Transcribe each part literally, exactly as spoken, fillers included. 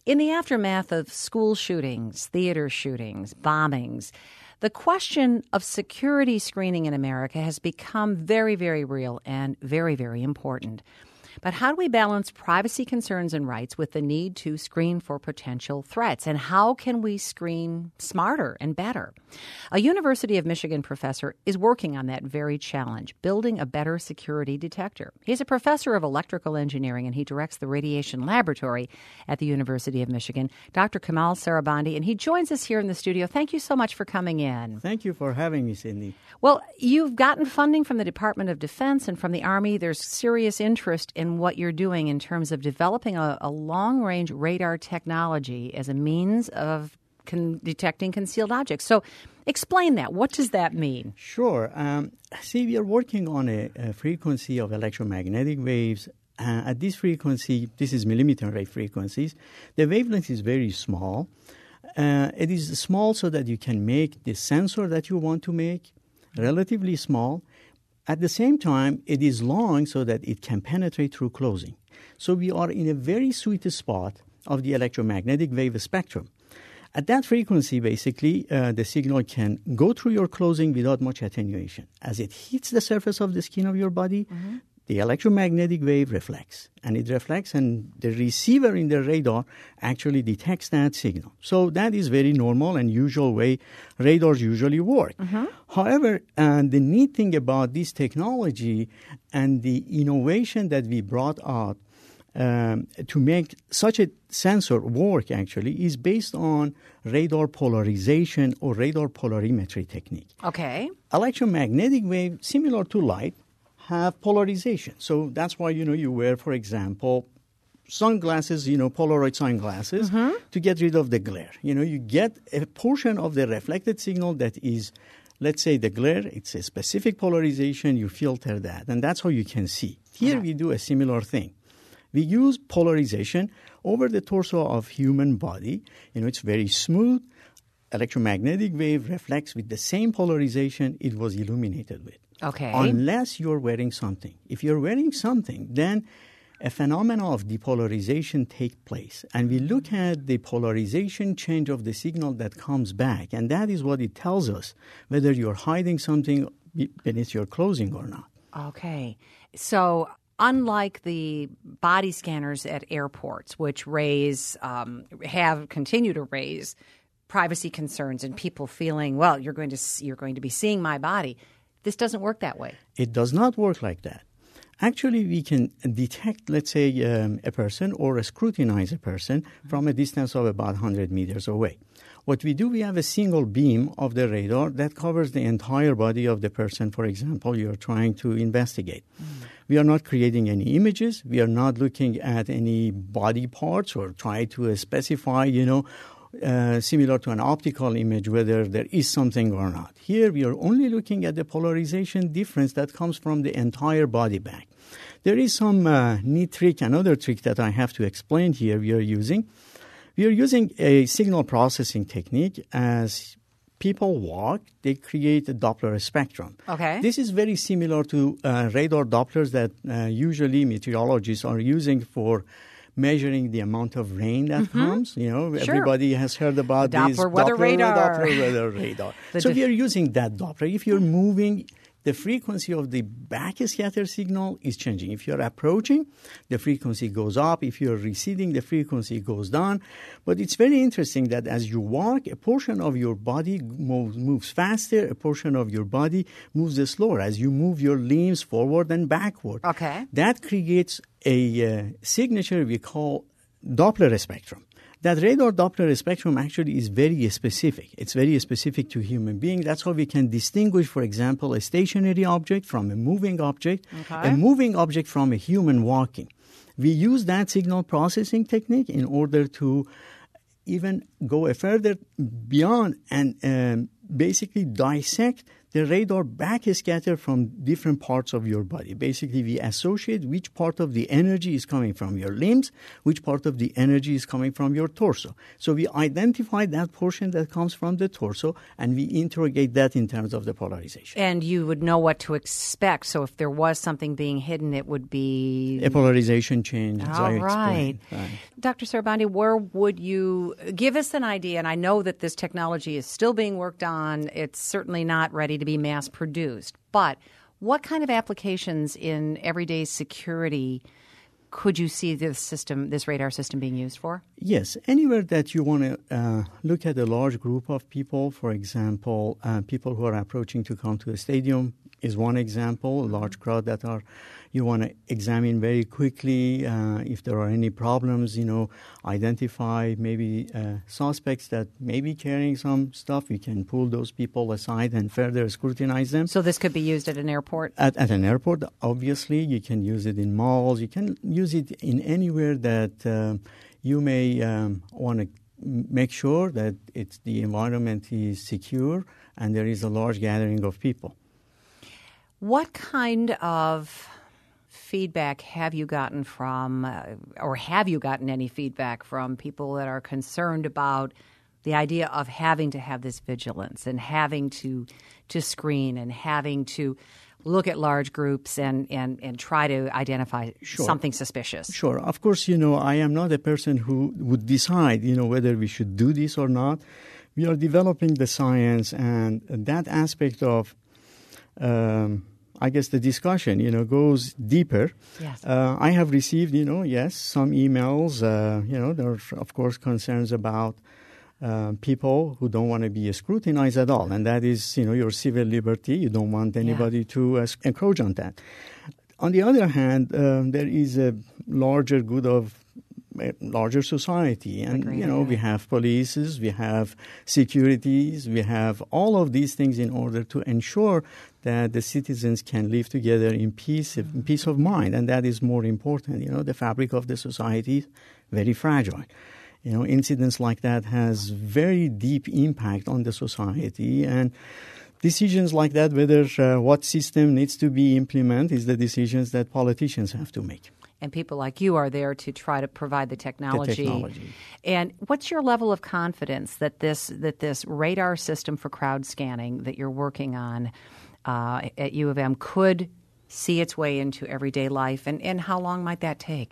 In the aftermath of school shootings, theater shootings, bombings, the question of security screening in America has become very, very real and very, very important. But how do we balance privacy concerns and rights with the need to screen for potential threats? And how can we screen smarter and better? A University of Michigan professor is working on that very challenge, building a better security detector. He's a professor of electrical engineering, and he directs the radiation laboratory at the University of Michigan, Doctor Kamal Sarabandi, and he joins us here in the studio. Thank you so much for coming in. Thank you for having me, Cindy. Well, you've gotten funding from the Department of Defense and from the Army. There's serious interest in what you're doing in terms of developing a, a long-range radar technology as a means of con- detecting concealed objects. So explain that. What does that mean? Sure. Um, see, we are working on a, a frequency of electromagnetic waves. Uh, at this frequency, this is millimeter wave frequencies, the wavelength is very small. Uh, it is small so that you can make the sensor that you want to make relatively small. At the same time, it is long so that it can penetrate through clothing. So we are in a very sweet spot of the electromagnetic wave spectrum. At that frequency, basically, uh, the signal can go through your clothing without much attenuation. As it hits the surface of the skin of your body, mm-hmm. the electromagnetic wave reflects. And it reflects, and the receiver in the radar actually detects that signal. So that is very normal and usual way radars usually work. Mm-hmm. However, uh, the neat thing about this technology and the innovation that we brought out um, to make such a sensor work actually is based on radar polarization or radar polarimetry technique. Okay. Electromagnetic wave, similar to light, have polarization. So that's why, you know, you wear, for example, sunglasses, you know, Polaroid sunglasses mm-hmm. to get rid of the glare. You know, you get a portion of the reflected signal that is, let's say, the glare. It's a specific polarization. You filter that, and that's how you can see. Here yeah. we do a similar thing. We use polarization over the torso of human body. You know, it's very smooth. Electromagnetic wave reflects with the same polarization it was illuminated with. Okay. Unless you're wearing something. If you're wearing something, then a phenomenon of depolarization takes place. And we look at the polarization change of the signal that comes back. And that is what it tells us, whether you're hiding something beneath your clothing or not. Okay. So unlike the body scanners at airports, which raise, um, have continue to raise privacy concerns and people feeling, well, you're going to you're going to be seeing my body. This doesn't work that way. It does not work like that. Actually, we can detect, let's say, um, a person or scrutinize a person from a distance of about one hundred meters away. What we do, we have a single beam of the radar that covers the entire body of the person, for example, you're trying to investigate. Mm. We are not creating any images. We are not looking at any body parts or try to specify, you know, Uh, similar to an optical image, whether there is something or not. Here, we are only looking at the polarization difference that comes from the entire body back. There is some uh, neat trick, another trick that I have to explain here we are using. We are using a signal processing technique. As people walk, they create a Doppler spectrum. Okay. This is very similar to uh, radar Dopplers that uh, usually meteorologists are using for measuring the amount of rain that mm-hmm. comes. You know, sure. everybody has heard about Doppler this weather Doppler radar. Doppler weather radar. So dif- we are using that Doppler. If you're moving, the frequency of the backscatter signal is changing. If you're approaching, the frequency goes up. If you're receding, the frequency goes down. But it's very interesting that as you walk, a portion of your body moves, moves faster, a portion of your body moves slower as you move your limbs forward and backward. Okay. That creates a uh, signature we call Doppler spectrum. That radar Doppler spectrum actually is very specific. It's very specific to human beings. That's how we can distinguish, for example, a stationary object from a moving object, okay. a moving object from a human walking. We use that signal processing technique in order to even go a further beyond and um, basically dissect the radar backscatter from different parts of your body. Basically, we associate which part of the energy is coming from your limbs, which part of the energy is coming from your torso. So we identify that portion that comes from the torso, and we interrogate that in terms of the polarization. And you would know what to expect. So if there was something being hidden, it would be... a polarization change. As All I right. right. Doctor Sarabandi, where would you give us an idea? And I know that this technology is still being worked on. It's certainly not ready to be mass produced. But what kind of applications in everyday security could you see this system, this radar system being used for? Yes, anywhere that you want to uh, look at a large group of people, for example, uh, people who are approaching to come to a stadium is one example, a large crowd that are you want to examine very quickly uh, if there are any problems, you know, identify maybe uh, suspects that may be carrying some stuff. You can pull those people aside and further scrutinize them. So this could be used at an airport? At, at an airport, obviously. You can use it in malls. You can use it in anywhere that uh, you may um, want to make sure that it's, the environment is secure and there is a large gathering of people. What kind of feedback have you gotten from, uh, or have you gotten any feedback from people that are concerned about the idea of having to have this vigilance and having to to screen and having to look at large groups and, and, and try to identify Sure. something suspicious? Sure. Of course, you know, I am not a person who would decide, you know, whether we should do this or not. We are developing the science, and that aspect of um, I guess the discussion, you know, goes deeper. Yes. Uh, I have received, you know, yes, some emails. Uh, you know, there are, of course, concerns about uh, people who don't want to be scrutinized at all. And that is, you know, your civil liberty. You don't want anybody yeah. to uh, encroach on that. On the other hand, uh, there is a larger good of a larger society. And, Agreed. you know, we have polices, we have securities, we have all of these things in order to ensure that the citizens can live together in peace, in peace of mind. And that is more important. You know, the fabric of the society is very fragile. You know, incidents like that has very deep impact on the society. And decisions like that, whether uh, what system needs to be implemented, is the decisions that politicians have to make. And people like you are there to try to provide the technology. The technology. And what's your level of confidence that this that this radar system for crowd scanning that you're working on uh, at U of M could see its way into everyday life? And, and how long might that take?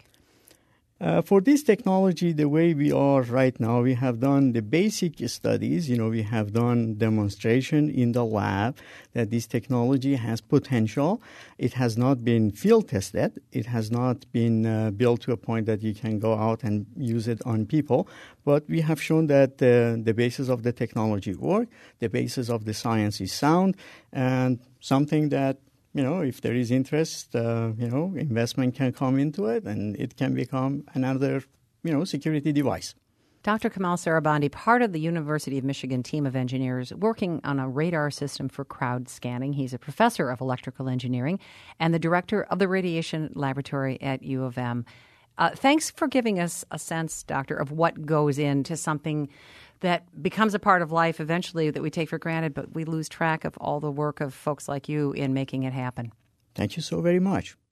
Uh, for this technology, the way we are right now, we have done the basic studies. You know, we have done demonstration in the lab that this technology has potential. It has not been field tested. It has not been uh, built to a point that you can go out and use it on people. But we have shown that uh, the basis of the technology work, the basis of the science is sound, and something that, you know, if there is interest, uh, you know, investment can come into it and it can become another, you know, security device. Doctor Kamal Sarabandi, part of the University of Michigan team of engineers working on a radar system for crowd scanning. He's a professor of electrical engineering and the director of the radiation laboratory at U of M. Uh, thanks for giving us a sense, Doctor, of what goes into something that becomes a part of life eventually that we take for granted, but we lose track of all the work of folks like you in making it happen. Thank you so very much.